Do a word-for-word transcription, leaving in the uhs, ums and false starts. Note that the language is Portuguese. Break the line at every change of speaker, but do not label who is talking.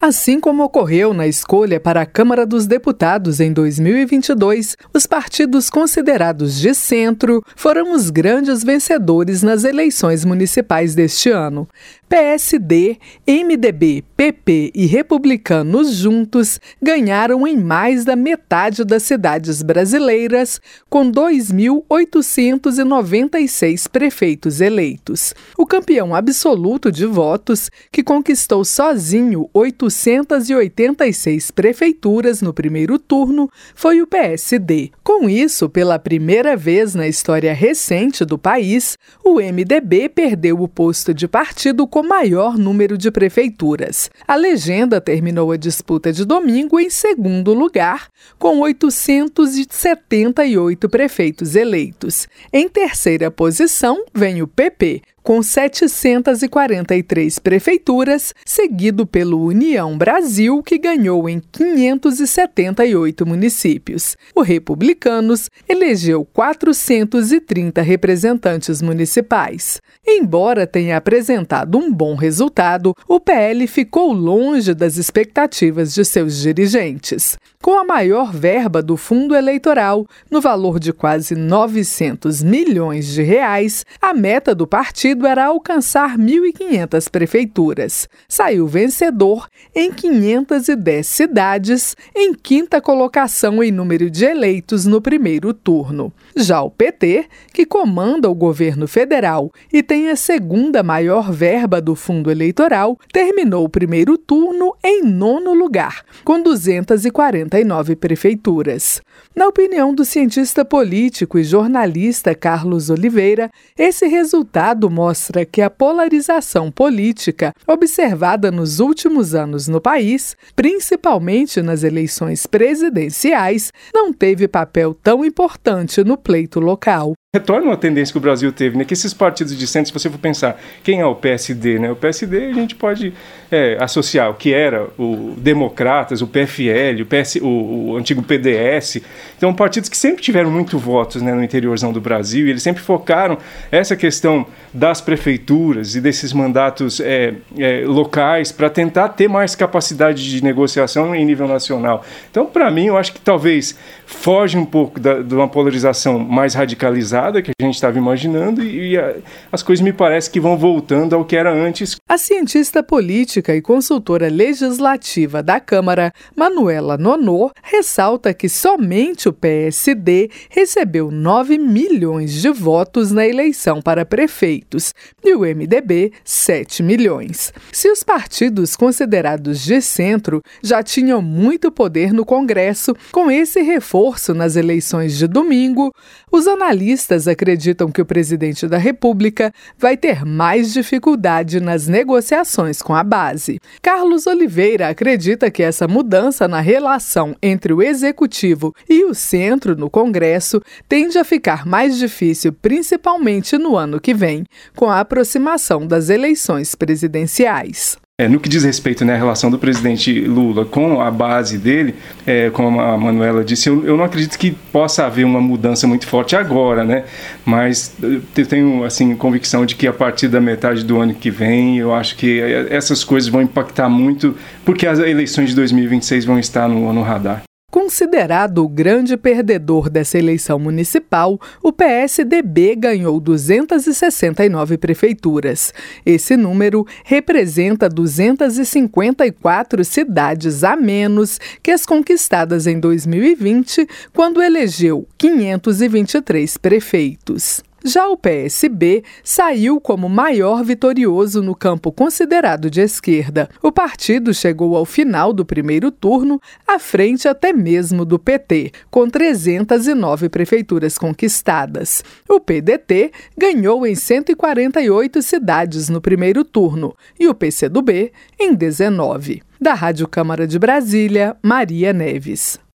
Assim como ocorreu na escolha para a Câmara dos Deputados em dois mil e vinte e dois, os partidos considerados de centro foram os grandes vencedores nas eleições municipais deste ano. P S D, M D B, P P e Republicanos juntos ganharam em mais da metade das cidades brasileiras, com dois mil oitocentos e noventa e seis prefeitos eleitos. O campeão absoluto de votos, que conquistou sozinho oitocentas e oitenta e seis prefeituras no primeiro turno, foi o P S D. Com isso, pela primeira vez na história recente do país, o M D B perdeu o posto de partido com maior número de prefeituras. A legenda terminou a disputa de domingo em segundo lugar, com oitocentos e setenta e oito prefeitos eleitos. Em terceira posição vem o P P, com setecentas e quarenta e três prefeituras, seguido pelo União Brasil, que ganhou em quinhentos e setenta e oito municípios. O Republicanos elegeu quatrocentos e trinta representantes municipais. Embora tenha apresentado um bom resultado, o P L ficou longe das expectativas de seus dirigentes. Com a maior verba do fundo eleitoral, no valor de quase novecentos milhões de reais, a meta do partido era alcançar mil e quinhentas prefeituras. Saiu vencedor em quinhentas e dez cidades, em quinta colocação em número de eleitos no primeiro turno. Já o P T, que comanda o governo federal e tem a segunda maior verba do fundo eleitoral, terminou o primeiro turno em nono lugar, com duzentas e quarenta e nove prefeituras. Na opinião do cientista político e jornalista Carlos Oliveira, esse resultado mostra que a polarização política observada nos últimos anos no país, principalmente nas eleições presidenciais, não teve papel tão importante no pleito local.
Retorna uma tendência que o Brasil teve, né? Que esses partidos de centro, se você for pensar, quem é o P S D, né? O P S D a gente pode é, associar o que era o Democratas, o P F L, o, P S, o, o antigo P D S. Então, partidos que sempre tiveram muito votos, né, no interiorzão do Brasil, e eles sempre focaram essa questão das prefeituras e desses mandatos é, é, locais para tentar ter mais capacidade de negociação em nível nacional. Então, para mim, eu acho que talvez foge um pouco da, de uma polarização mais radicalizada que a gente estava imaginando e, e a, as coisas me parece que vão voltando ao que era antes.
A cientista política e consultora legislativa da Câmara, Manuela Nonô, ressalta que somente o P S D recebeu nove milhões de votos na eleição para prefeitos e o M D B sete milhões. Se os partidos considerados de centro já tinham muito poder no Congresso, com esse reforço nas eleições de domingo, os analistas acreditam que o presidente da República vai ter mais dificuldade nas negociações com a base. Carlos Oliveira acredita que essa mudança na relação entre o executivo e o centro no Congresso tende a ficar mais difícil, principalmente no ano que vem, com a aproximação das eleições presidenciais.
É, no que diz respeito, né, à relação do presidente Lula com a base dele, é, como a Manuela disse, eu, eu não acredito que possa haver uma mudança muito forte agora, né? Mas eu tenho assim, convicção de que a partir da metade do ano que vem, eu acho que essas coisas vão impactar muito, porque as eleições de dois mil e vinte e seis vão estar no, no radar.
Considerado o grande perdedor dessa eleição municipal, o P S D B ganhou duzentas e sessenta e nove prefeituras. Esse número representa duzentas e cinquenta e quatro cidades a menos que as conquistadas em dois mil e vinte, quando elegeu quinhentos e vinte e três prefeitos. Já o P S B saiu como maior vitorioso no campo considerado de esquerda. O partido chegou ao final do primeiro turno, à frente até mesmo do P T, com trezentas e nove prefeituras conquistadas. O P D T ganhou em cento e quarenta e oito cidades no primeiro turno e o P C do B em dezenove. Da Rádio Câmara de Brasília, Maria Neves.